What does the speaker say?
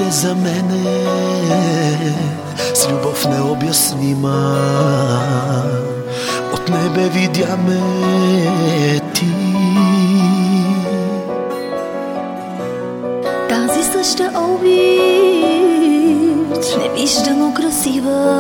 е за мене с любов необяснима. От небе видя ме ти. Тази съща обич, невиждано красива,